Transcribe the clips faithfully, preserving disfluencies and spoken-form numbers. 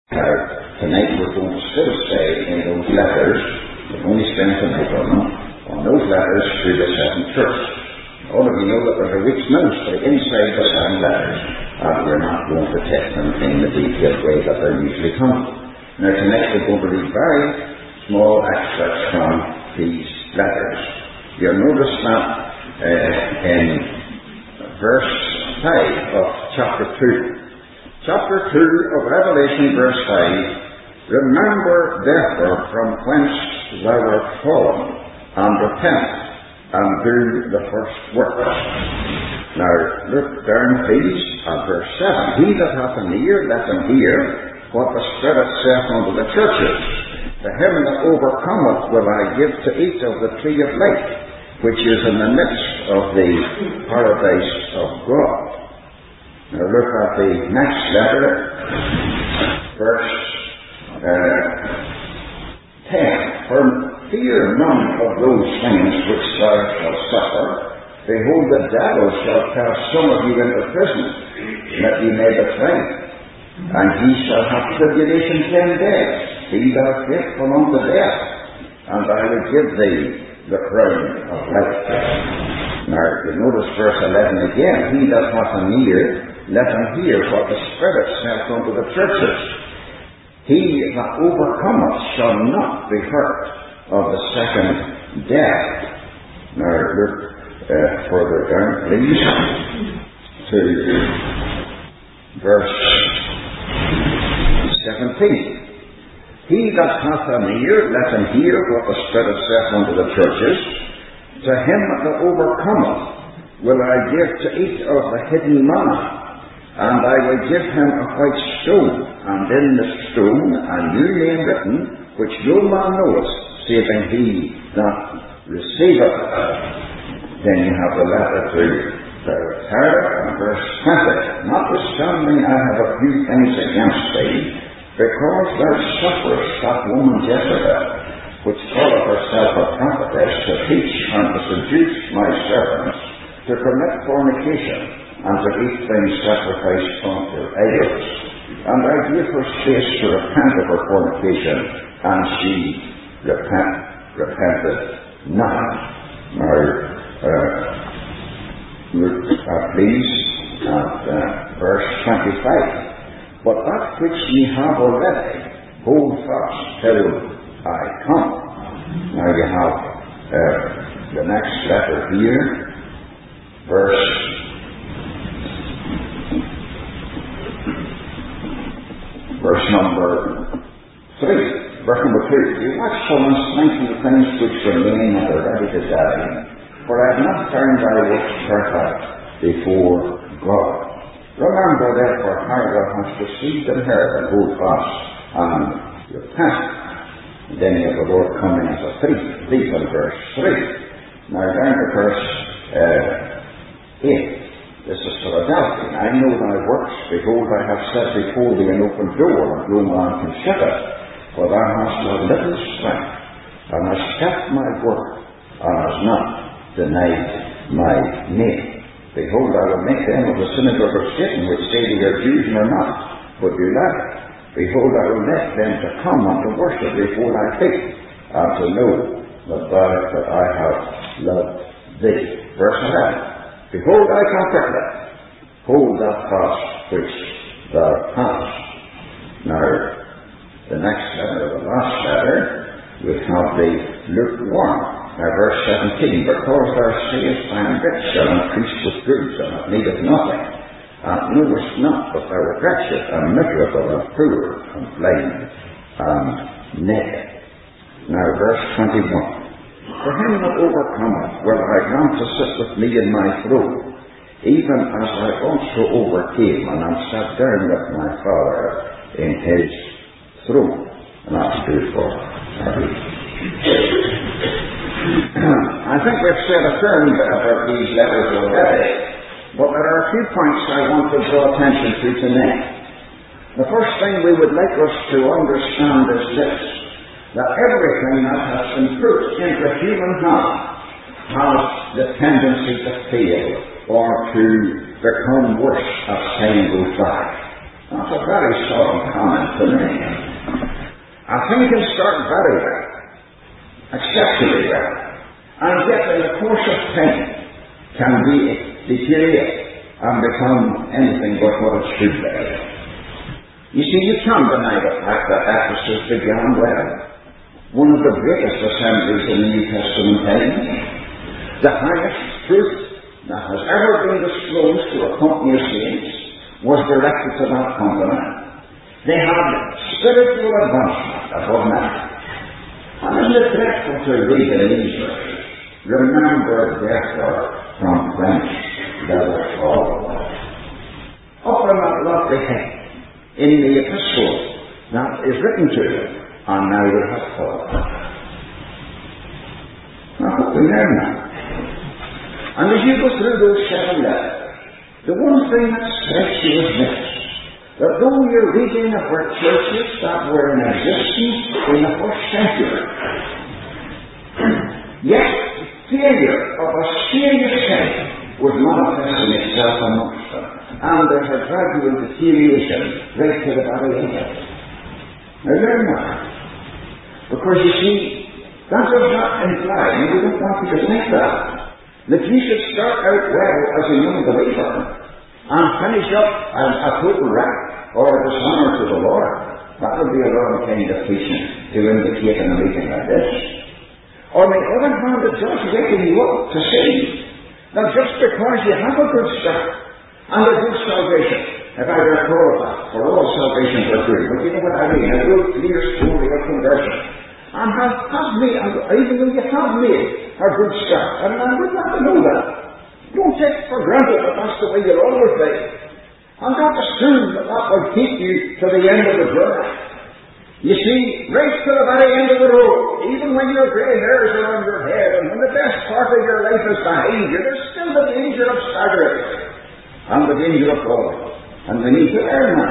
Now, tonight we're going to still stay in those letters. We're only spend tonight on them, on those letters to the seven churches. All of you know that there's a week's ministry inside the seven letters, and we're not going to take them in the detailed way that they're usually come. Now, tonight we're going to read very small extracts from these letters. You'll notice that uh, in verse five of chapter two. Chapter two of Revelation, verse five, remember therefore from whence thou art fallen, and repent, and do the first work. Now, look down please at verse seven. He that hath an ear, let him hear what the Spirit saith unto the churches. To him that overcometh will I give to eat of the tree of life, which is in the midst of the paradise of God. Now look at the next letter, verse uh, ten. For fear none of those things which thou shalt suffer. Behold, the devil shall cast some of you into prison, that ye may betray. And ye shall have tribulation ten days. Be thou faithful unto death, and I will give thee the crown of life. Now you notice verse eleven again. He that hath an ear, let him hear what the Spirit saith unto the churches. He that overcometh shall not be hurt of the second death. Now look uh, further down, please, to verse seventeen. He that hath an ear, let him hear what the Spirit saith unto the churches. To him that overcometh will I give to eat of the hidden manna, and I will give him a white stone, and in the stone a new name written, which no man knoweth, saving he that receiveth it. Then you have the letter to Thyatira, and verse twenty. Notwithstanding I have a few things against thee, because thou sufferest that woman Jezebel, which calleth herself a prophetess, to teach and to seduce my servants to commit fornication, and to eat things sacrificed unto idols. And I gave her space to repent of her fornication, and she repent, repented not. Now, uh, look uh, please at uh, verse twenty-five. But that which ye have already, hold fast till I come. Now you have uh, the next letter here, verse verse number three, verse number two. You watchful and strengthen the things which remain and are ready to die, for I have not found thy works perfect before God. Remember therefore how thou hast received and heard, and hold fast and repent. And then you have the Lord coming as a thief, thief in verse three. Now down to verse uh, eight. This is Philadelphia. I know thy works. Behold, I have set before thee an open door, and no man can shut it. For thou hast a little strength, and hast kept my work, and hast not denied my name. Behold, I will make them of the synagogue of Satan, which say they are Jews and are not, but do lie. Behold, I will make them to come and to worship before thy feet, and to know that thou that I have loved thee. Verse eleven. Behold, I comfort thee. Hold that fast which thou hast. Now, the next letter, the last letter, we have the lukewarm. Now, verse seventeen. Because thou sayest, I am rich, and increased with goods, and have need of nothing, and knowest not that thou art wretched, and miserable, and poor, and blind, and naked. Now, verse twenty-one. For him that overcometh will I grant to sit with me in my throne, even as I also overcame, and am sat down with my Father in his throne. And that's good for every. I think we've said a fair bit about these letters already, but there are a few points I want to draw attention to tonight. The first thing we would like us to understand is this, that everything that has been put into human hands has the tendency to fail or to become worse as time goes by. That's a very solemn comment to me. I think it start very well, exceptionally well, and yet in the course of time can be deteriorate and become anything but what it should be. You see, you can't deny the fact that Ephesus began well. One of the greatest assemblies in the New Testament times. The highest truth that has ever been disclosed to a company of saints was directed to that company. They had spiritual advancement above man. And isn't it dreadful to read in these verses? Remember, therefore, from whence thou art fallen. Up in that lofty head, in the epistle that is written to them, and now you have fallen. Now, what we learn now. And as you go through those seven letters, the one thing that strikes you is this, that though you're reading about churches that were in existence in the first century, yet the failure of a serious sin was manifesting itself amongst them, and there's a gradual deterioration right to the very end. Now learn that, because you see, that does not imply, and we don't want you to think that, that you should start out well as a young believer and finish up as a total wreck or a dishonour to the Lord. That would be a wrong kind of teaching to indicate in a meeting like this. Or on the other hand, it just waking you up to see that just because you have a good start and a good salvation, if I recall that, for all salvations are good, but you know what I mean, a good clear story of conversion, and have, have made, even though you have made a good start, and I would like to know that. Don't take it for granted that that's the way you'll always be. And don't assume that that will keep you to the end of the journey. You see, right to the very end of the road, even when your grey hairs are on your head, and when the best part of your life is behind you, there's still the danger of staggering, and the danger of falling. And we need to learn that.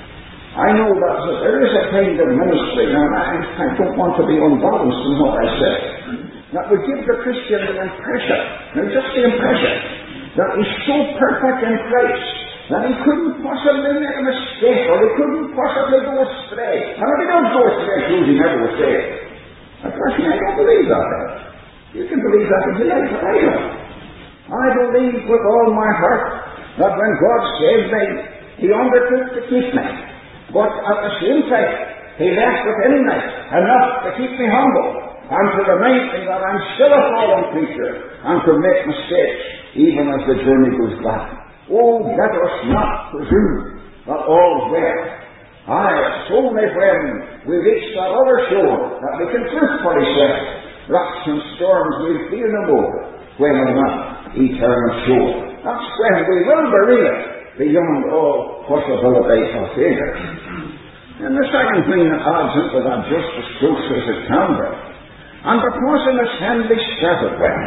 I know that there is a kind of ministry, now I, I don't want to be unbalanced in what I say, that would give the Christian the impression, now just the impression, that he's so perfect in Christ, that he couldn't possibly make a mistake, or he couldn't possibly go astray. And if he don't go astray, he never was saved. And personally, I don't believe that. You can believe that if you like, but I don't. I believe with all my heart that when God saved me, he undertook to keep me. But at the same time, he left within me enough to keep me humble, and to remind me that I'm still a fallen creature, and to make mistakes, even as the journey goes back. Oh, let us not presume that all's well. Aye, it's only when we reach that other shore that we can truthfully say, rocks and storms we'll fear no more, when we're not eternal shore. That's when we will be real, beyond all possibility of failure. And the second thing that adds into that just as close as it can be, and because an assembly started well,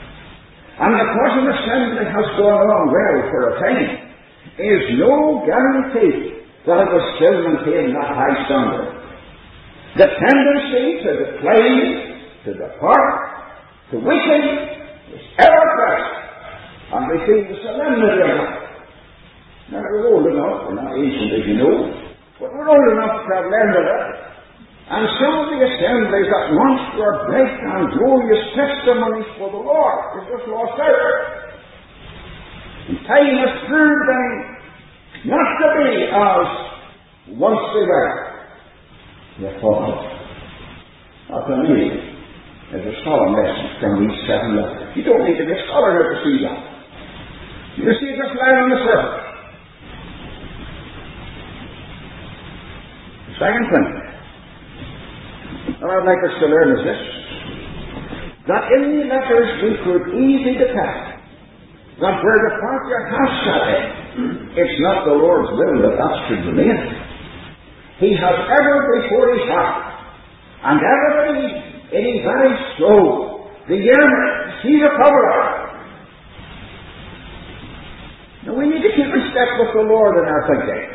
and because an assembly has gone on well for a time, is no guarantee that it will still maintain that high standard. The tendency to decline, to depart, to weaken, is ever present, and we see the solemnity of that. Now, we're old enough, we're not ancient as you know, but we're old enough to have learned of it. And some of the assemblies that once were bright and glorious testimonies for the Lord is just lost out. And time has proved them not to be as once they were. They're fallen. Now, to me, there's a solemn lesson from these seven letters. You don't need to be a scholar to see that. You see it just lying on the surface. The second thing that I'd like us to learn is this, that in the letters we could easily detect that where the departure has set in, it's not the Lord's will that that should remain. He has ever before his heart, and ever in his very soul, the yearning to see the power of it. Now we need to keep in step with the Lord in our thinking.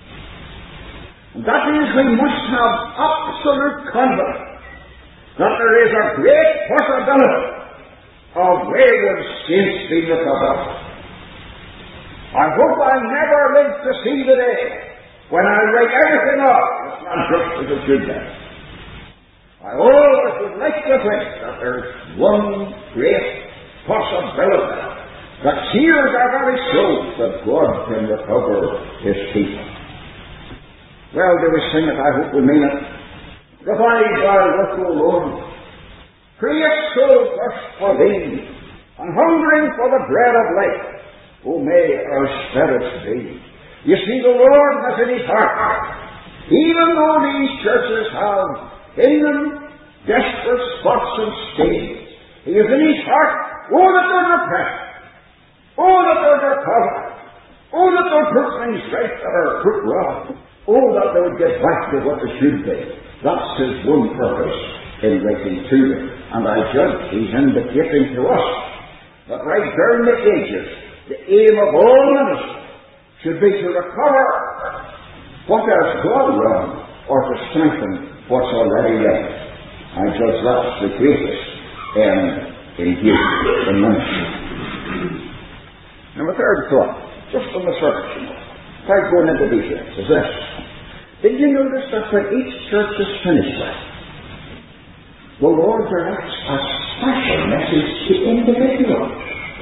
That is, we must have absolute confidence that there is a great possibility of wayward saints being recovered. I hope I never live to see the day when I write everything up, it's not just as it should be. I always would like to think that there's one great possibility, that here's our very soul, that God can recover his people. Well, do we sing it? I hope we mean it. Revive thy work, O Lord. Create soul thirst for thee, and hungering for the bread of life, O may our spirits be. You see, the Lord has in his heart, even though these churches have in them desperate spots and stains, he is in his heart, oh, that they'll repent, oh, that they'll recover, oh, that they'll put things right that are put wrong, oh, that they would get back to what they should be. That's his one purpose in writing to them. And I judge he's indicating to us that right during the ages, the aim of all ministry should be to recover what has gone wrong, or to strengthen what's already left. I judge that's the greatest end in here, in ministry. Now, the third thought, just on the surface, without going into details, is this. Did you notice that when each church is finished with, the Lord directs a special message to individuals?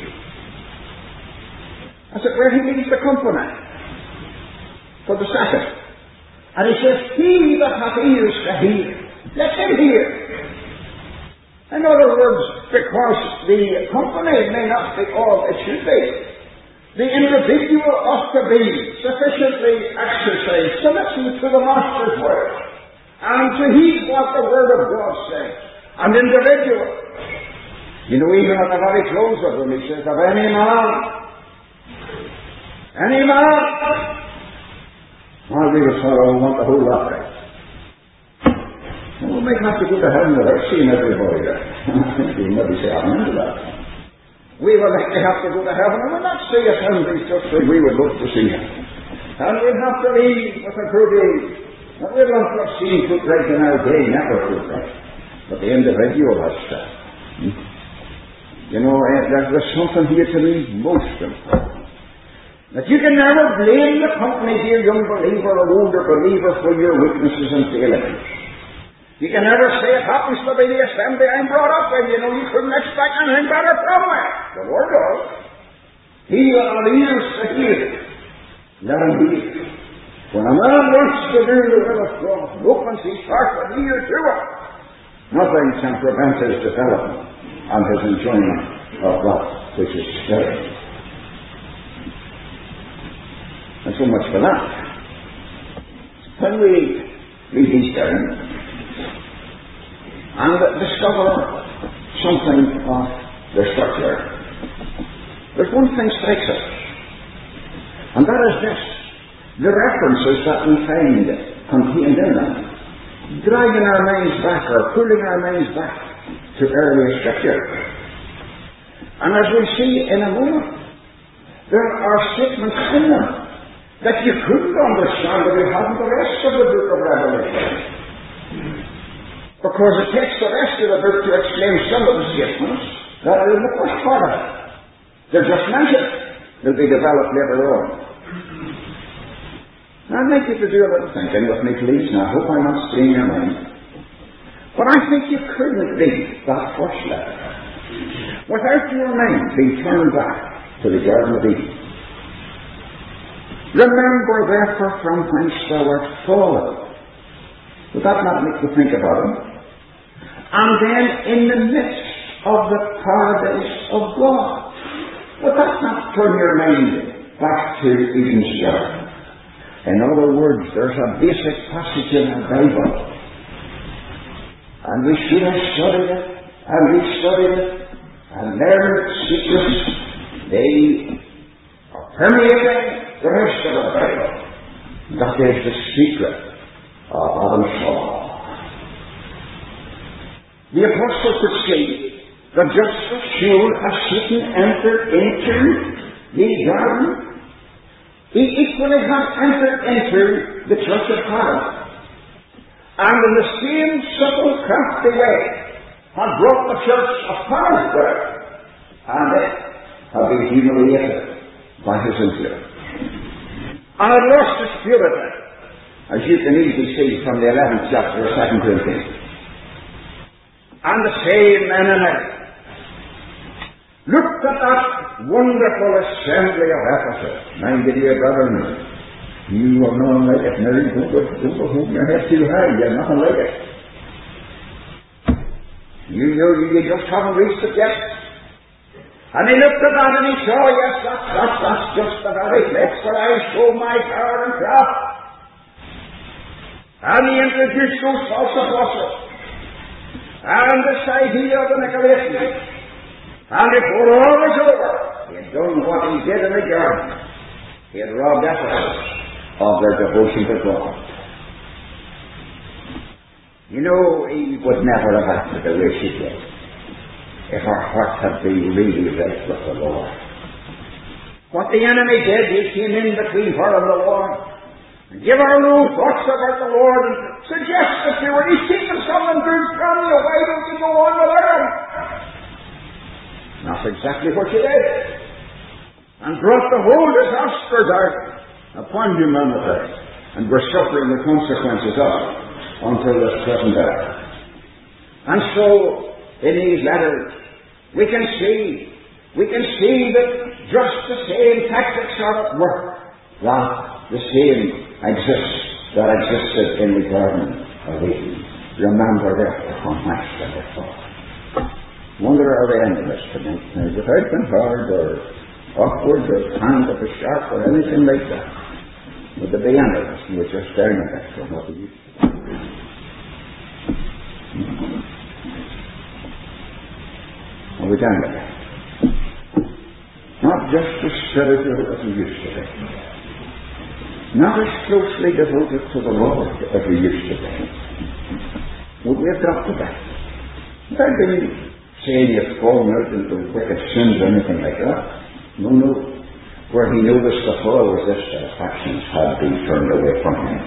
As it were, he leads the company for the second. And he says, he that hath ears to hear, let him hear. In other words, because the company may not be all it should be, the individual ought to be sufficiently exercised to listen to the Master's word and to heed what the Word of God says. And individual, you know, even at the very close of them, he says, of any man, any man, I'll be the fellow who want the whole lot right. Well, we might have to go to heaven without seeing everybody there. I think we'll maybe say amen to that. We will likely have to go to heaven and we'll not see assemblies just as we would love to see him. And we'll have to leave with a good age. And we'll not have seen put right in our day, never put right. But the individual has said. You know, there's something here to me most important. That you can never blame the company, dear young believer or older believer, for your weaknesses and failings. You can never say it happens to be the assembly I'm brought up in. You know, you couldn't expect anything better from me. The Lord does. He that has ears to hear, let him hear. When a man wants to do the will of God, opens his heart and ear to it, nothing can prevent his development and his enjoyment of that which is spiritual. And so much for that. When we read these down and discover something of their structure, there's one thing strikes us, and that is this: the references that we find contained in them, dragging our minds back or pulling our minds back to earlier scripture. And as we see in a moment, there are statements in them that you couldn't understand if you hadn't the rest of the book of Revelation. Because it takes the rest of the book to explain some of the statements that are in the first part of it. They're just mentioned. They'll be developed later on. Now, I'd like you to do a little thinking with me, please. Now, I hope I'm not straying your mind. But I think you couldn't read that first letter without your mind being turned back to the Garden of Eden. Remember, therefore, from whence thou art fallen. Would that not make you think about it? And then in the midst of the paradise of God. Would that not turn your mind back to Eden's garden? In other words, there's a basic passage in the Bible, and we should have studied it, and we studied it, and learned its secrets. They are permeating the rest of the Bible. That is the secret of Adam's fall. The apostle could say that just as sure as Satan entered into the garden, he equally had entered into the church of Christ, and in the same subtle, crafty way had brought the church of Christ there, and it had been humiliated by his influence, and had lost its purity, as you can easily see from the eleventh chapter of Second Corinthians. And the same men and women looked at that wonderful assembly of Ephesus. My dear brethren, you are not like it. Now, don't go, don't go hold your head too high. You're nothing like it. You know, you just haven't reached it yet. And he looked at that and he saw, yes, that's, that's, that's just the very place where I show my power and craft. And he introduced those false apostles. And this idea of the Nicolaitans. And before all was over, he had done what he did in the garden. He had robbed Ephesus of their devotion to God. You know, he would never have acted the way she did if her heart had been really right with the Lord. What the enemy did, he came in between her and the Lord and gave her no thoughts about the Lord and suggested to her, he's taken something good from you, why don't you go on with her? That's exactly what she did. And brought the whole disaster down upon humanity, and we're suffering the consequences of it until this present hour. And so, in these letters, we can see, we can see that just the same tactics are at work, that the same exists that existed in the Garden of Eden. Remember therefore how much that they thought. Wonder how they ended this tonight. Now, without being hard or awkward or hand of a sharp or anything like that, would there be any of us who were just down a bit from what we used to do? Are we down a bit? Not just as spiritual as we used to be. Not as closely devoted to the Lord as we used to be. Would we have dropped a bit? Without being saying you've fallen out into wicked sins or anything like that. No, no. Where he noticed the fall was this, that affections had been turned away from him.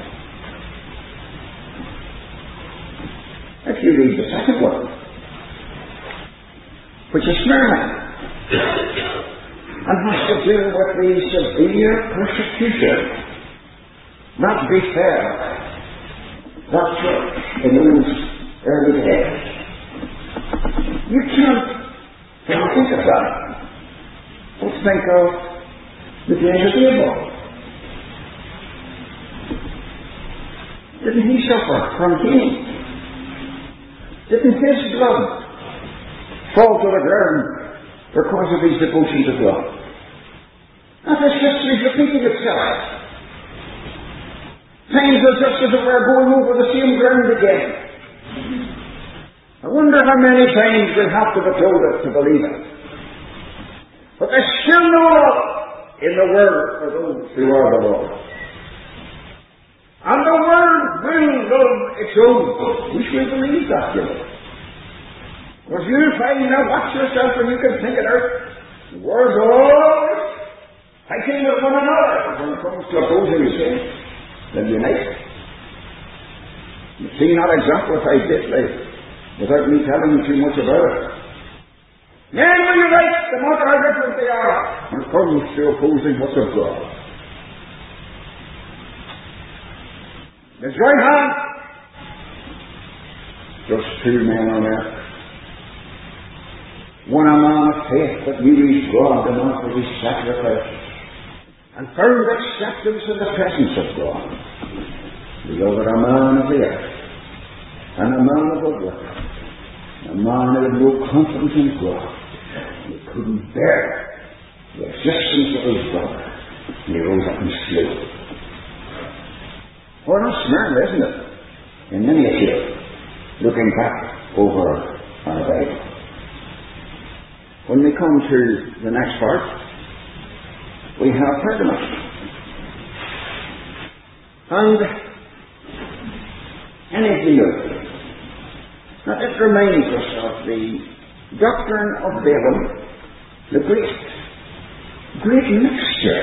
If you read the second one, which is Smyrna, and has to do with the severe persecution that befell that church in those early days. You can't, when you think of that, let's think of the days of Abel. Didn't he suffer from Cain? Didn't his blood fall to the ground because of his devotion to God? And this history is repeating itself. Times are just as if we're going over the same ground again. I wonder how many times we'll have to be told it to believe it. But there's still no love in the world for those who are the Lord. And the world will love its own. We should believe that, you know. Because you find now, watch yourself and you can think it out. The world's always fighting with one another when it comes to opposing the same. They'll unite. You've seen that exemplified this way, without me telling you too much about it. Men will unite, the more how different they are when it comes to opposing what's of God. The right hand, just two men on earth. One a man of faith that knew his God and offered his sacrifice, and found acceptance in the presence of God. The other a man of the earth, and a man of the world, a man who had no confidence in God. He couldn't bear the existence of his brother, and he rose up and slew him. Well, not smart, isn't it? In many a case, looking back over our Bible. When we come to the next part, we have Pergamos. And any of you know, now it reminds us of the doctrine of Balaam, the great, great mixture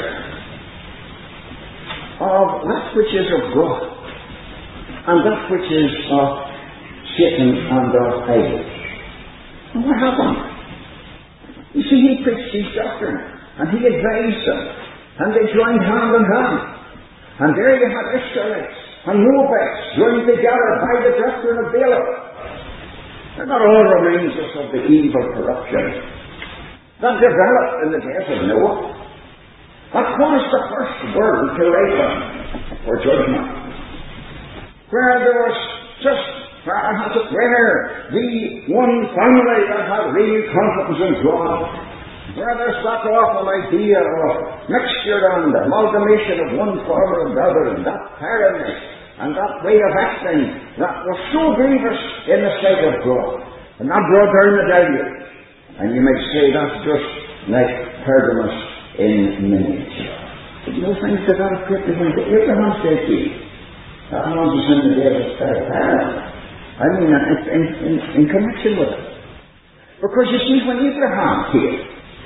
of that which is of God and that which is of Satan and of idols. And what happened? You see, he preached his doctrine, and he advised them, and they joined hand in hand. And there you had Israelites and Moabites joined together by the doctrine of Balaam. They're not all the ranges of the evil corruption that developed in the days of Noah. That caused the first world to ripen for judgment. Where there was just, where the one family that had real confidence in God, where there's that awful idea of mixture and amalgamation of one form or another, and that tyranny, and that way of acting that was so grievous in the sight of God, and that brought down the deluge. And you might say that's just like Pergamos in miniature. But you know, things that are quickly went to Abraham's day. That Moses in the day of Sarah. I mean, in, in, in, in connection with it. Because you see, when Abraham came,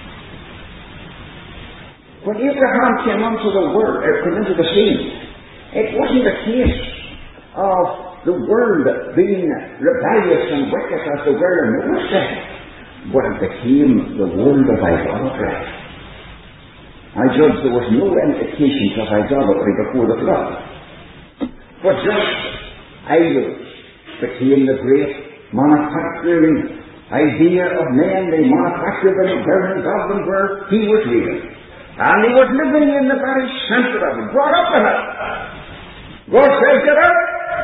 when Abraham came onto the world, or came into the scene, it wasn't a case of the world being rebellious and wicked as the world of Noah said, but it became the world of idolatry. I judge there was no indications of idolatry before the flood. But just idols became the great manufacturing idea of men. They manufactured them and burned them where he was living. And he was living in the very center of it, brought up in it. God says, get out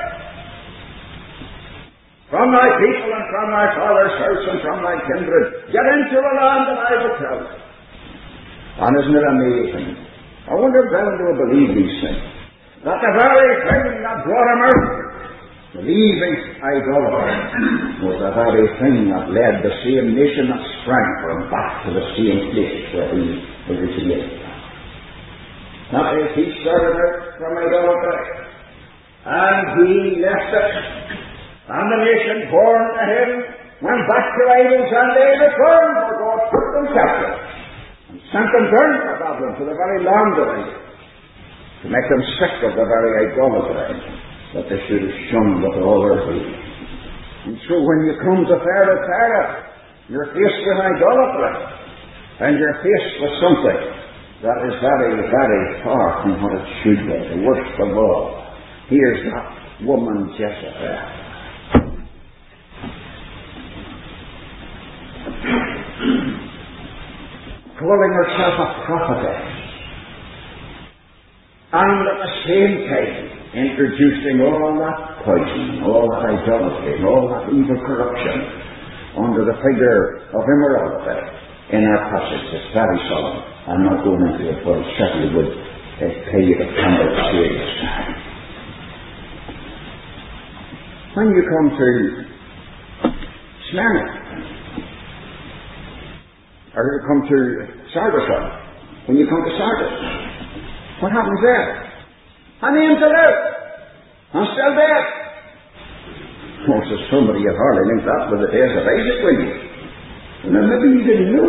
from thy people and from thy father's house and from thy kindred. Get into the land that I will tell thee. And isn't it amazing? I wonder if thou will believe these things. That the very thing that brought him out, believing idolatry, was the very thing that led the same nation that sprang from back to the same place where he originated. That is, he started out from idolatry, and he left it, and the nation born to him went back to idols, and they returned, for God took them captive and sent them down to Babylon, to the very land of Israel, to make them sick of the very idolatry that they should have shunned with all their being. And so when you come to Pharaoh, Pharaoh, you're faced with idolatry, and you're faced with something that is very, very far from what it should be. The worst of all, here's that woman Jezebel. Calling herself a prophetess, and at the same time introducing all that poison, all that idolatry, and all that evil corruption under the figure of immorality in our passage. It's very solemn. I'm not going into it, but it certainly would uh, pay you to handle it serious. When you come to Smyrna, or you come to Sardis, when you come to Sardis, what happens there? A name to live. I'm still there. Oh, so somebody had hardly linked that with the days of Isaac, will you? Well, maybe you didn't know.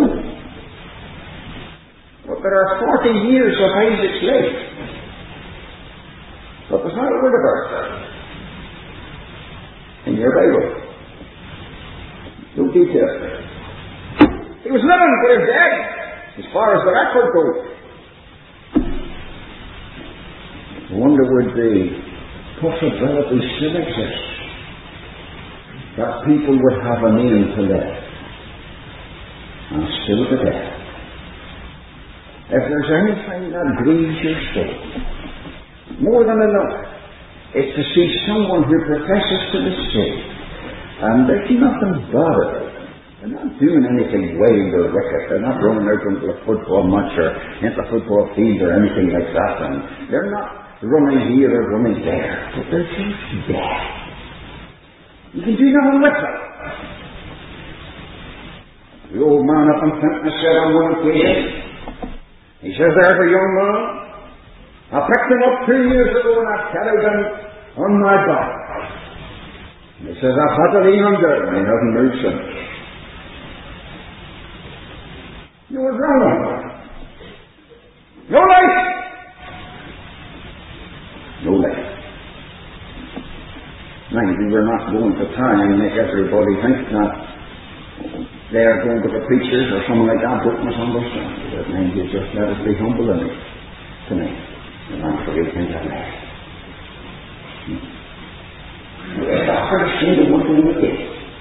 But there are forty years of Isaac's life. But there's not a word about that in your Bible. No detail. He was living, but he was dead, as far as the record goes. I wonder would the possibility still exist that people would have a name to live and still be dead. If there's anything that grieves your soul more than another, it's to see someone who professes to be saved and there's nothing bad about them. They're not doing anything wild or wicked. They're not running out into a football match or into a football field or anything like that. And they're not running here or running there. But they're just dead. You can do nothing with them. The old man up in Clinton said on one occasion, he says, there's a young man, I picked him up two years ago and I carried him on my back. And he says, I've had to lean under him and he hasn't moved since. You were wrong. No life. No life. Mind you, we're not going to try and make everybody think that they're going to the preachers or something like that. Don't misunderstand. But mind you, just let us be humble in it tonight. And I'm sure you think that way. It's the hardest thing to want to imitate.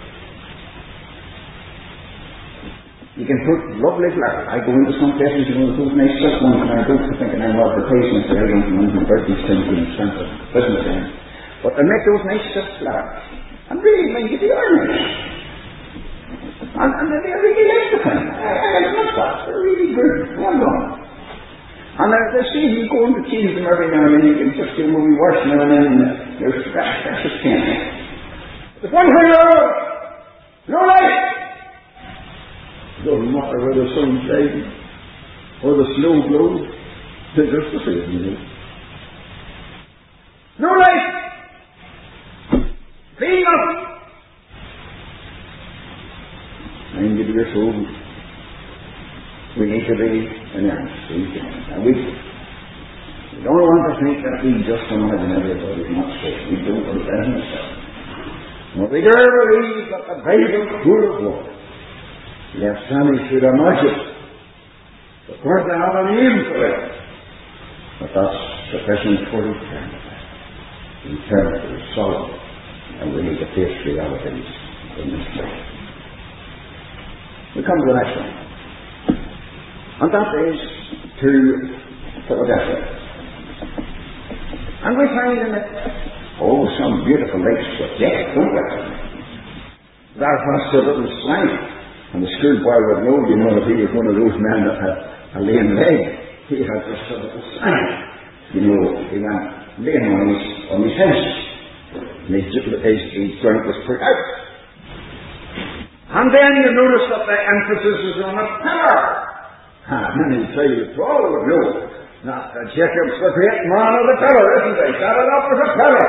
You can put lovely flowers. I go into some places, you know, those nice stuff ones, and I go to thinking I'm all the patients there, I don't know anything about these things in expensive business ends. But they make those nice stuff flowers. And really, when you do, are nice. And, and they're really nice to find. I, I love that. They're really good. Well done. And uh, they see you go and tease them every now and then. You can just do a movie wash now and then, and there's scratch, that's just can't. There's one thing though, no light. Doesn't matter whether the sun's shining or the snow blows, they're just the same, you know. No light. Feel nothing. And give your soul. We need to be an earnest. And we, we don't want to think that we just imagine everybody's not safe. We don't want that in ourselves. But we dare believe that the Bible is full of water. Yes, Sammy should imagine. Of course, they have a name for it. But that's sufficient for eternity. Eternity is solid. And we need to face realities in this place. We come to the next one. And that is to Philadelphia. And we find in it, oh, some beautiful lakes with death, don't we? That was a little slang. And the schoolboy would know, you know, if he was one of those men that had a lame leg, he had just a little slang. You know, he went laying on his, on his house. And his, his, his joint was put out. And then you notice that the emphasis is on a pillar. And then he'll tell you, it's all would know that uh, Jacob's the great man of the pillar, isn't he? Set it up as a pillar.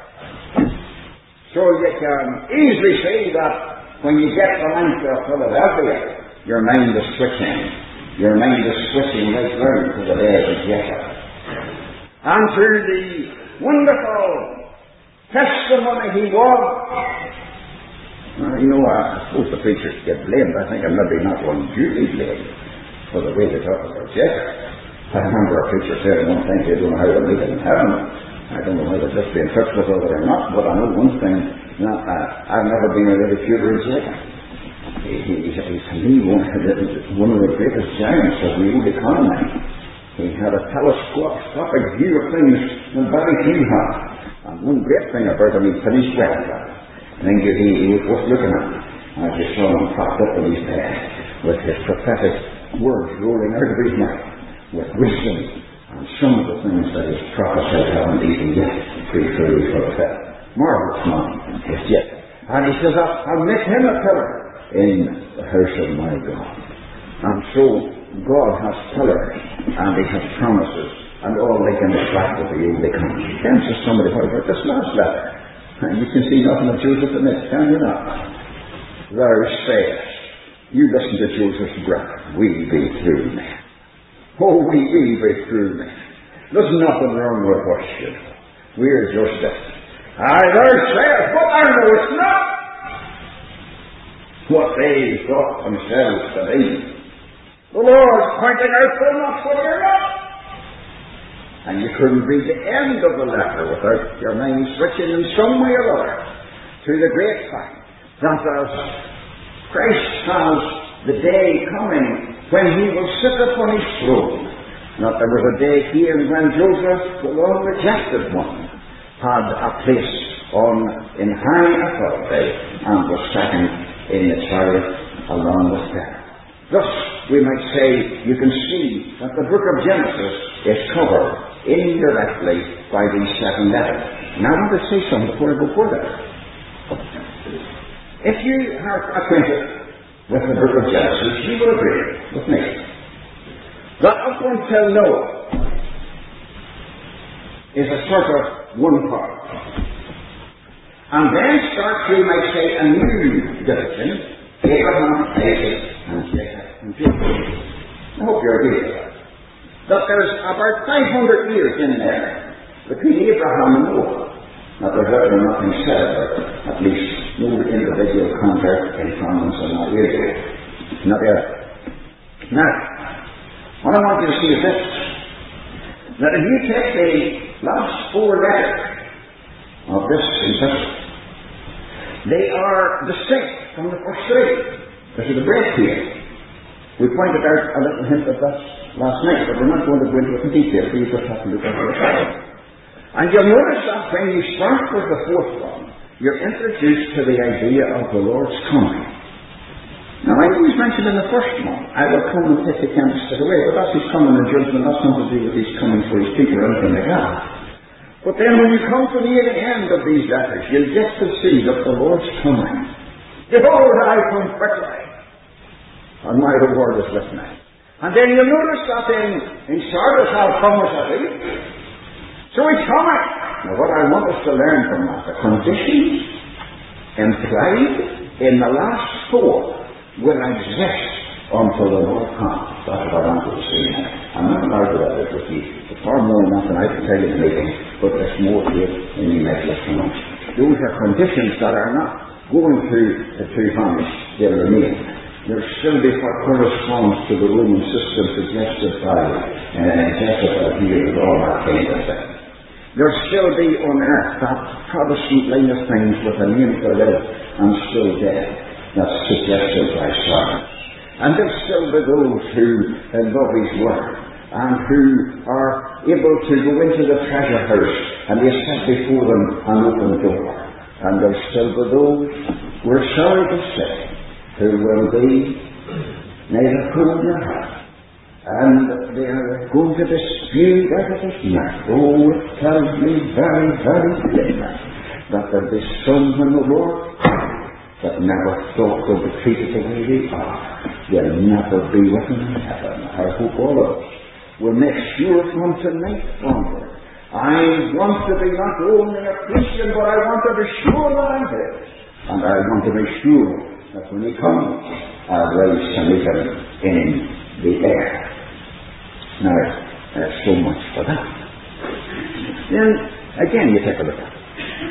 So you can easily see that when you get the length of Philadelphia, your mind is switching. Your mind is switching right round to the day of Jacob. And through the wonderful testimony he was. Well, you know, I suppose the preachers get blamed. I think I'm maybe not one duly blamed for the way they talk about Jacob. I remember a preacher said one thing, they don't know how to meet in heaven. I don't know whether just be in touch with it or not, but I know one thing. No, uh, I've never been a really future in Jacob. He, he, he's, he's he one, one of the greatest giants of the old economy. He had a telescopic view of things that very few have. And one great thing about him, he finished well. I think he, he was worth looking at. I just saw him propped up in his bed with his prophetic words rolling out of his mouth with wisdom and some of the things that his prophesied haven't even yet pre-fully fulfilled. Marvelous man, yes, yet. And he says, I'll make him a pillar in the house of my God. And so God has pillars and he has promises and all they can attract with the old economy. Then says somebody about this last letter. And you can see nothing of Joseph in it, can you not? Thou sayest, you listen to Joseph's breath, we be true men. Oh, we, we be true men. There's nothing wrong with us, you know. We're just that. I thou sayest, but I know it's not what they thought themselves to be. The Lord's pointing out so much what you're not. And you couldn't read the end of the letter without your mind switching in some way or other to the great fact that as Christ has the day coming when he will sit upon his throne, that there was a day here when Joseph, the long rejected one, had a place on in high authority and was second in the chariot along with Pharaoh. Thus, we might say, you can see that the book of Genesis is covered indirectly by these seven letters. Now, I want to say something before I go further. If you are acquainted with the book of Genesis, you will agree with me that up until Noah is a sort of one part. And then starts, we might say, a new division, Abraham, Isaac, and Jacob, and Jacob. I hope you agree with that. That there's about five hundred years in there between Abraham and Noah. Now, there's really nothing said about it, at least no individual contact in prominence in that area. Not yet. Now, what I want you to see is this. That if you take the last four letters of this epistle. They are distinct from the first three. This is a break here. We pointed out a little hint of that last night, but we're not going to go into it in detail, so you just have to look at it. And you'll notice that when you start with the fourth one, you're introduced to the idea of the Lord's coming. Now, I know he's mentioned in the first one, I will come and take the candlestick away, but that's his coming in judgment, that's nothing to do with his coming for his people or anything like that. But then when you come to the end of these letters, you'll get to see that the Lord's coming. Behold, I come quickly, and my reward is with me. And then you'll notice that in, in Sardis, I'll come as a thief. So he's coming. Now, what I want us to learn from that, the conditions implied in the last four will exist until the Lord comes. That's what I want to see now. I'm not going to argue about it with you. It's far more than that than I can tell you in the meeting, but there's more to it in the next lesson. Those are conditions that are not going through the two hands. They remain. There'll still be what corresponds to the Roman system suggested by uh, Jessica here and all that kind of thing. There'll still be on earth that Protestant line of things with a name to live and still dead. That's suggested by Sardis. And there'll still be those who uh, love his word and who are able to go into the treasure house and they set before them an open door. And there'll still be those, we're sorry to say, who will be neither cool nor hot. And they are going to dispute everything. Oh, it tells me very, very plainly that there'll be some when the Lord that never thought they would treat it the way they are. They'll never be with him in heaven. I hope all of us will make sure from tonight onward. I want to be not only a Christian, but I want to be sure that I'm his. And I want to be sure that when he comes, I'll rise to meet him in the air. Now, there's so much for that. Then, again, you take a look at it.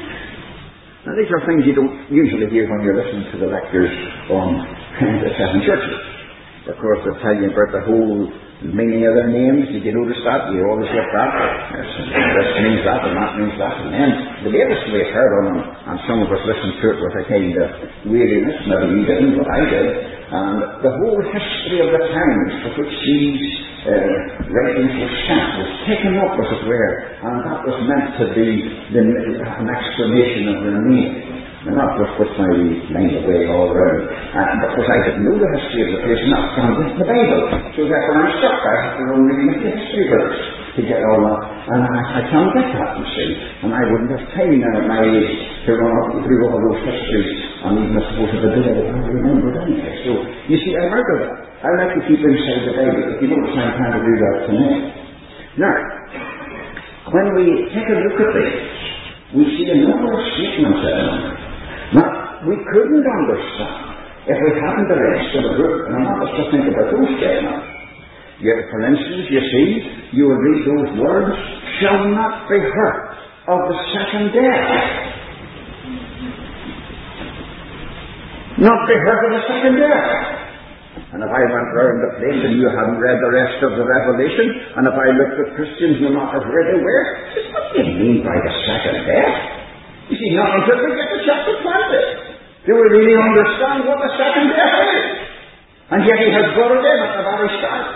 Now, these are things you don't usually hear when you're listening to the lectures on the seven churches. Of course, they'll tell you about the whole meaning of their names. Did you notice that? You always get that. Yes, this means that, and that means that. And then the latest we heard on them, and some of us listened to it with a kind of weariness. Maybe you didn't, but I did. And the whole history of the times for which these uh, writings were sent was taken up, as it were, and that was meant to be the, an explanation of their name. And that just puts my mind away all around. Uh, because I didn't know the history of the place, and that's found in the Bible. So therefore I'm stuck. I have to go and read the history books to get all that. And I, I can't get that, you see. And I wouldn't have time now at my age to run up through all those histories. And even I suppose if I did, I don't remember it anyway. So, you see, I'm out of that. I like to keep inside the Bible. If you don't have time to do that tonight. Now, when we take a look at this, we see a number of statements in them. Now, we couldn't understand if we hadn't the rest of the group, and I want us to think about those statements. Yet, for instance, you see, you will read those words, shall not be hurt of the second death. Not be hurt of the second death. And if I went round the place and you hadn't read the rest of the Revelation, and if I looked at Christians no matter where they were, what do you mean by the second death? You see, not until we get to chapter twenty do we really understand what the second death is. And yet he has brought it in at the very start.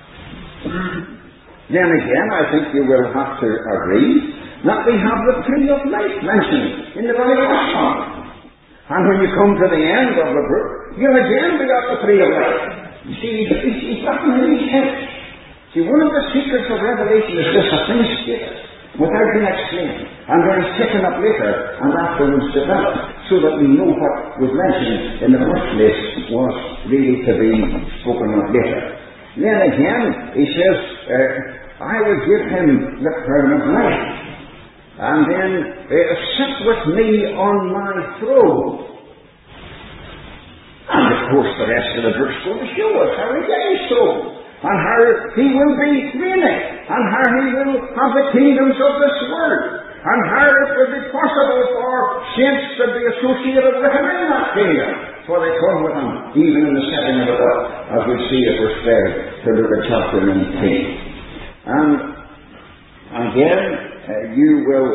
Then again, I think you will have to agree that we have the tree of life mentioned in the very last one. And when you come to the end of the book, you'll again be got the tree of life. You see, he's got in his head. See, one of the secrets of Revelation is this, a thing stated without being explained, and then it's taken up later and afterwards developed, so that we know what was mentioned in the first place was really to be spoken of later. Then again, he says, uh, I will give him the crown of life, and then uh, sit with me on my throne. And of course the rest of the verse is going to show us how he gets his throne, and how he will be reigning, and how he will have the kingdoms of this world, and how it will be possible for saints to be associated with him in that kingdom, for they come with him even in the setting of the world, as we see it was said to look at chapter nineteen. And again, uh, you will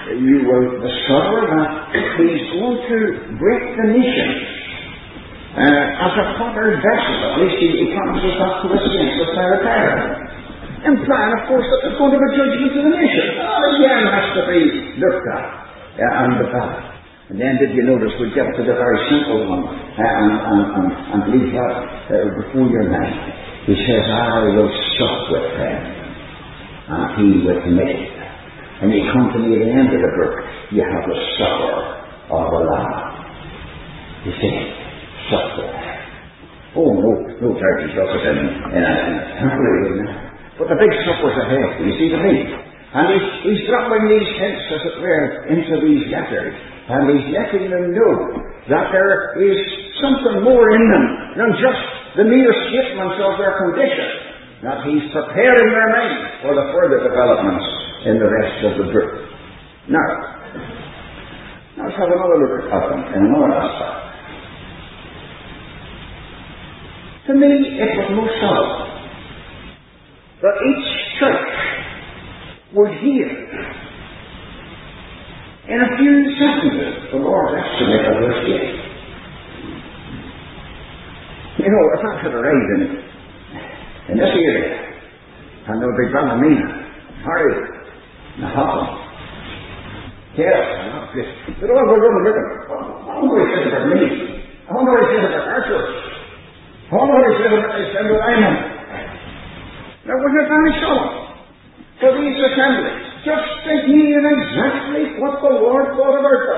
you will discover that he's going to break the nations uh, as a potter's vessel. At least he, he promises that to the saints of Thyatira. Implying, of course, that there's going to be judgment to the nation. Oh, again, has to be looked at uh, and developed. And then did you notice we get to the very simple one uh, and, and, and, and leave that uh, before your mind. He says, I will sup with him and he with me. And you come to me at the end of the book, you have the supper of the Lamb. You see, supper. Oh, no, no churches does it in, in a temporary way now. But the big supper's ahead, you see the meat. And he's, he's dropping these hints, as it were, into these letters. And he's letting them know that there is something more in them than just the mere statements of their condition. That he's preparing their minds for the further developments in the rest of the book. Now, let's have another look at them in another aspect. To me, it was most solid that each church would hear in a few sentences the Lord's estimate of their state. You know, if I could arrive in, in this area, and there would be Ballymena, Harry, and Holland, yes, and not this. They'd all go around and look at it. I wonder what he says about me. I wonder what he says about our church. I wonder what he says about the assembly I'm in. Now, wasn't it very solemn for these assemblies? Just to hear exactly what the Lord thought about them.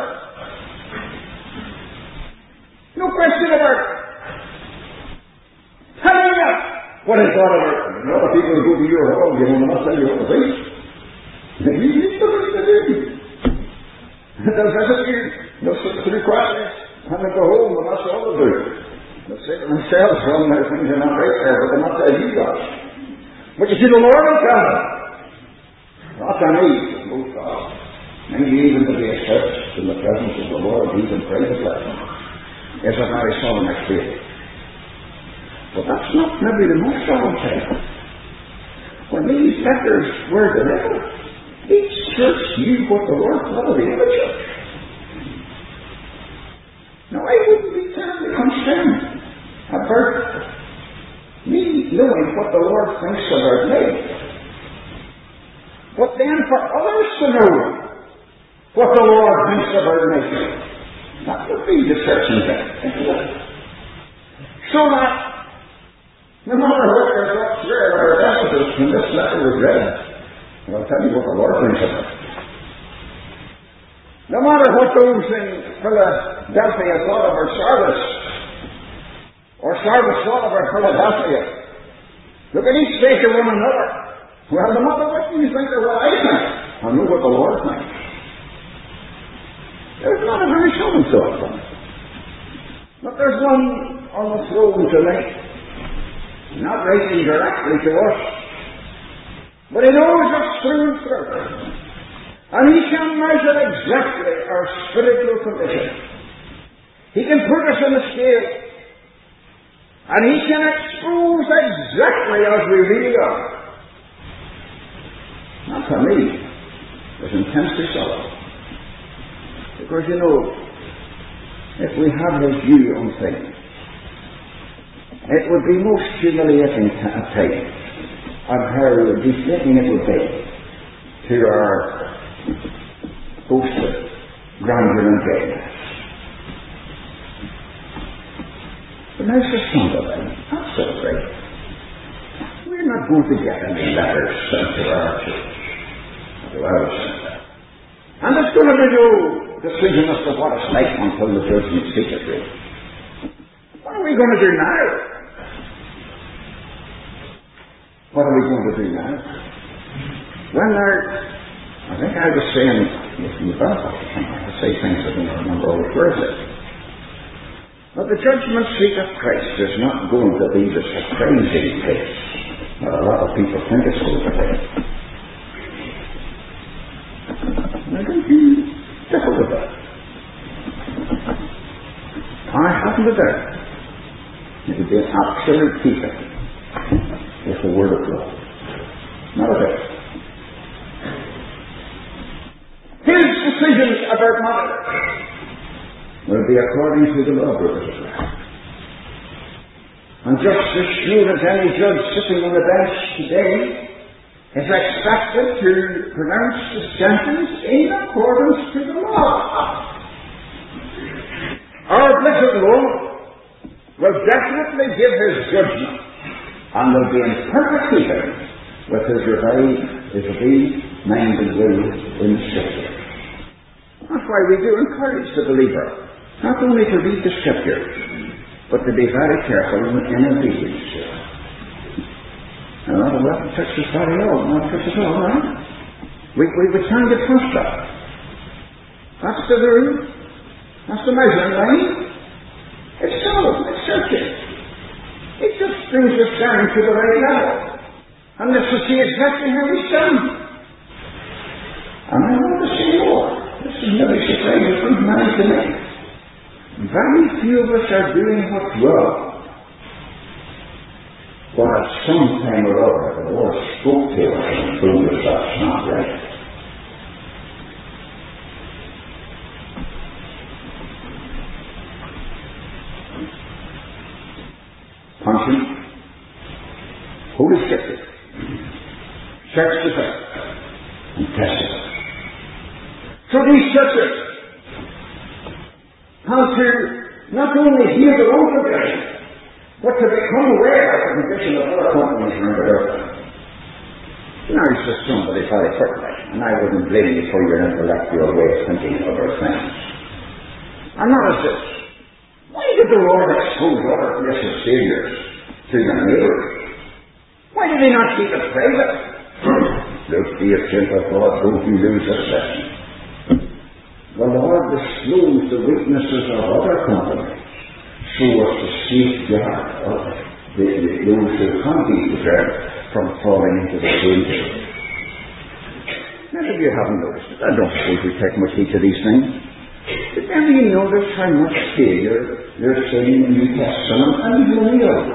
No question about it. Hallelujah! What he thought about them. A lot of people who go to your hall, you know, they'll tell you what to think. You need to look at it. They'll visit you. They'll sit through quietly. And they'll go home, and that's all they'll do. They'll say to themselves, well, their things are not right there, but they're not there you got. But you see, the Lord will tell them. Not on me, most God. Maybe even to be accepted in the presence of the Lord, even pray the blessing. It's a very solemn experience. But that's not maybe the most solemn thing. When these letters were delivered, each church knew what the Lord thought of the other church. Now, I wouldn't be terribly concerned about me knowing what the Lord thinks about me. But then for others to know what the Lord thinks about me, that would be the searching thing. So that no matter what their thoughts were or their emphasis when this letter was read, I'll tell you what the Lord thinks of it. No matter what those in Philadelphia thought of our Sardis, or Sardis thought of our Philadelphia, look at each face of one another. Well, no matter what you think or what I think, I know what the Lord thinks. There's not a very solemn thought from it. But there's one on the throne tonight, not writing directly to us, but he knows us through and through. And he can measure exactly our spiritual condition. He can put us in the scale. And he can expose exactly as we really are. That for me was intensely solemn. Because you know, if we have his view on things, it would be most humiliating at times, and how deflating it would be to our boasted grandeur and greatness. But now it's just think of it. That's so great. We're not going to get any letters sent to our church, to our center. And there's going to be no decision as to what it's like until the judgment seat is ready. What are we going to do now? What are we going to do now? Well, now, I think I was saying, if you back, I think I would say things I don't remember all the words of. But the judgment seat of Christ is not going to be the surprising place that a lot of people think it's going to be. I think you differ with that. I haven't a doubt it would be an absolute keeper with the Word of God. Not a doubt. His Lord Mother will be according to the lawbreakers of God. And just as sure as any judge sitting on the bench today is expected to pronounce the sentence in accordance to the law, our blessed Lord will definitely give his judgment and will be in perfect keeping with his revealed, his revealed mind and will in the Scripture. That's why we do encourage the believer not only to read the Scripture, but to be very careful in, in obedience to it. Now, not a lot of touch this body all, not touch it all, right? We, we, we can't get past that. That's the rule. That's the measuring line. It's solid. It's searching. It just brings us down to the right level. And let's see exactly how we stand. And I want to see more. This is never surprising from man to man. Very few of us are doing what's wrong. But at some time or other, the Lord spoke to us and told us that's not right. Conscience, Holy Scripture, search the fact, and test it. So these churches have to not only hear their own condition, but to become aware of the condition of other companies around the earth. Now, it's just somebody very quickly, and I wouldn't blame you for your intellectual way of thinking of other things. And not as this. Why did the Lord expose other blessed Saviors to their neighbours? Why did he not keep it private? Look, dear children of God, don't you lose this lesson. The Lord disclosed the weaknesses of other companies so as to safeguard others, the, the, those who can't be prepared from falling into the same pit. Now, if you haven't noticed it, I don't suppose we take much heed to these things. But then you notice how much failure there's saying in the New Testament and even in the Old.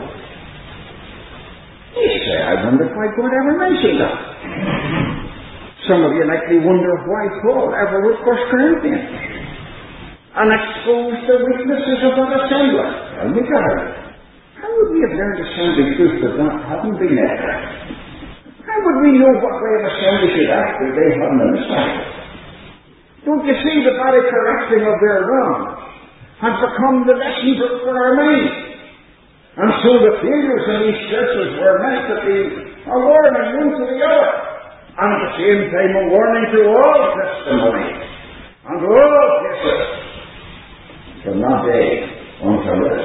You say, I wonder why God ever mentioned that. Some of you likely wonder why Paul ever wrote First Corinthians and exposed the weaknesses of that assembly. Well, we got it. How would we have learned assembly truth if that hadn't been there? How would we know what way of assembly should act if they hadn't understood? Don't you see the very correcting of their wrongs has become the lesson book for our minds? And so the failures in these churches were meant to be a warning one to the other, and at the same time a warning to all testimonies and to all cases, from that day until this.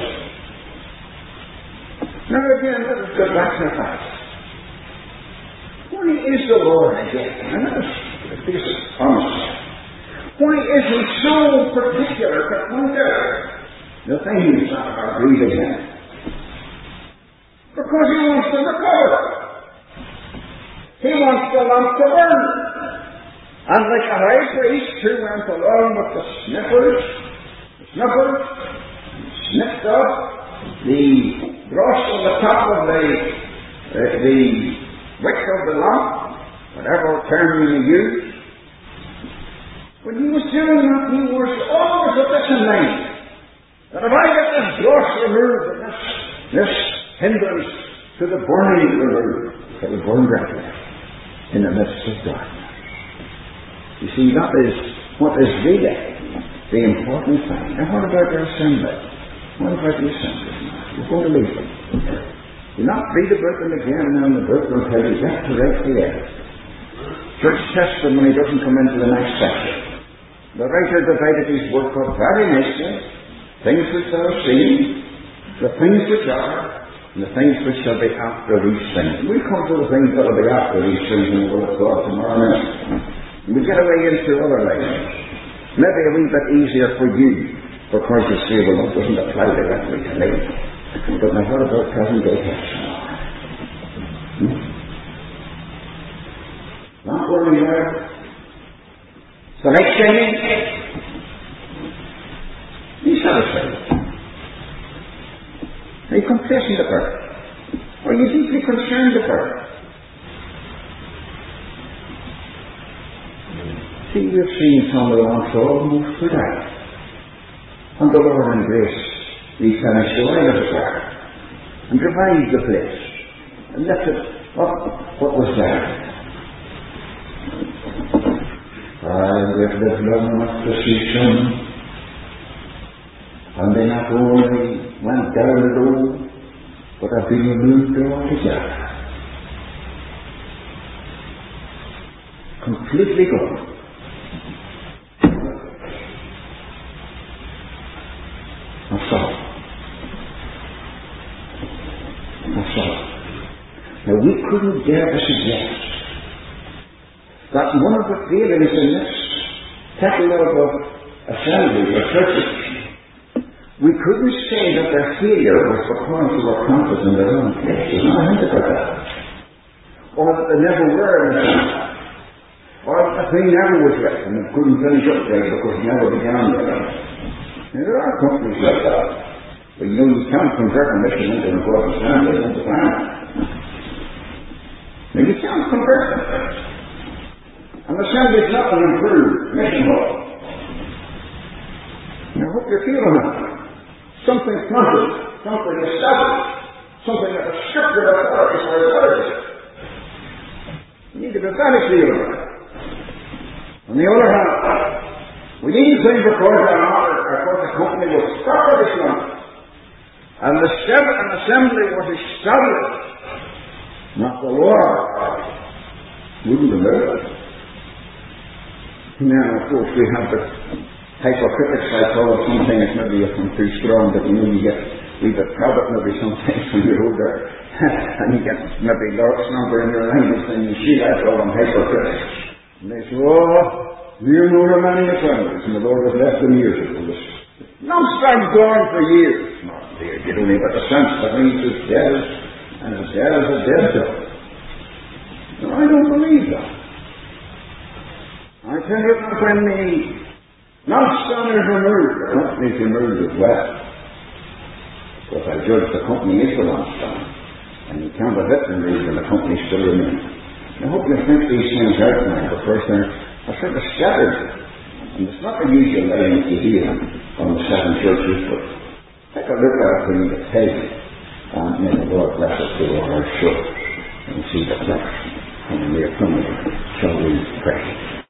Now again, let us go back to the facts. Why is the Lord again? And let us be honest. Why is he so particular to point out the things that are grieving him? Because he wants to recover. He wants the lamp to burn. And like a high priest who went along with the sniffers, the snuffers, sniffed up the dross on the top of the, uh, the wick of the lamp, whatever term you may use. When he was doing that, he was always with this in mind. That if I get this dross removed and this, this hindrance to the burning removed, it will burn brightly in the midst of darkness. You see, that is what is really the important thing. Now, what about their assembly? What about the assembly? You're going to leave them. Do not read about them again now in the book until you get to right the end. Church testimony doesn't come into the next section. The writer divided his work up very nicely. Things which are seen, the things which are, and the things which shall be after these things. We'll come to the things that will be after these things in the Word of God tomorrow night. We get away into other lines. Maybe a wee bit easier for you, because you say, well, that doesn't apply directly to me. But now what about present day testimony? Hmm? Not worrying there. The next thing is, be satisfied. Are you confessing the birth? Are you deeply concerned about it? See, we've seen some of the ones almost to die. And the Lord in grace, He finished the way of the fire and revived the place and left it up what was there. I have lived long enough to see some, and they not only went down the road, but have been removed altogether. Completely gone. That's all. That's all. Now we couldn't dare to suggest that one of the failings in this catalogue of assemblies or churches, we couldn't say that their failure was because they were confident in their own place. There's not a hint about that. Or that they never were in the center. Or that the thing never was written and couldn't finish up there because it never began there. Now, there are companies like that. But you know, you can't convert a mission into an important assembly into planet. Now, you can't convert it. An assembly is not an improved mission hall. Now, I hope you're feeling that. Something planted, something established, something that has scripted authorities for authority. You need to be very clear on that. On the other hand, we need things because an order, because the company was properly planted, and the an assembly was established, not the Lord. Wouldn't have heard it. Now, of course, we have the hypocritics like call it something that's maybe if I'm too strong, but you know you get we get profit maybe sometimes when you're older and you get maybe lots number in your language and you see that call them hypocritics. And they say, oh, you know the many assemblies and the Lord has left them years ago. Non-stop gone for years. Not there, you don't even get the sense that means as dead as and as dead as a dead dog. No, I don't believe that. I tell you that when the non-son is removed, the company is removed as well. Because I judge the company is the non-son. And you can't have it removed and the company still remains. I hope you think these things out now, because they're, they're sort of scattered. And it's not the usual way that you hear on the seven churches, but take a look at it when you get paid. And may the Lord bless us to our short and see the flesh. And we are coming. Shall we pray?